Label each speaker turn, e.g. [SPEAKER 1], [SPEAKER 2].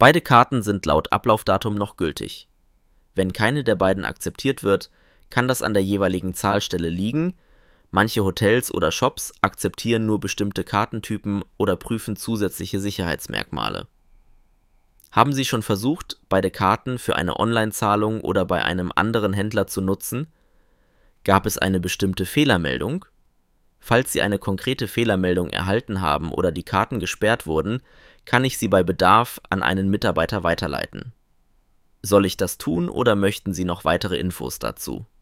[SPEAKER 1] Beide Karten sind laut Ablaufdatum noch gültig. Wenn keine der beiden akzeptiert wird, kann das an der jeweiligen Zahlstelle liegen. Manche Hotels oder Shops akzeptieren nur bestimmte Kartentypen oder prüfen zusätzliche Sicherheitsmerkmale. Haben Sie schon versucht, beide Karten für eine Online-Zahlung oder bei einem anderen Händler zu nutzen? Gab es eine bestimmte Fehlermeldung? Falls Sie eine konkrete Fehlermeldung erhalten haben oder die Karten gesperrt wurden, kann ich Sie bei Bedarf an einen Mitarbeiter weiterleiten. Soll ich das tun oder möchten Sie noch weitere Infos dazu?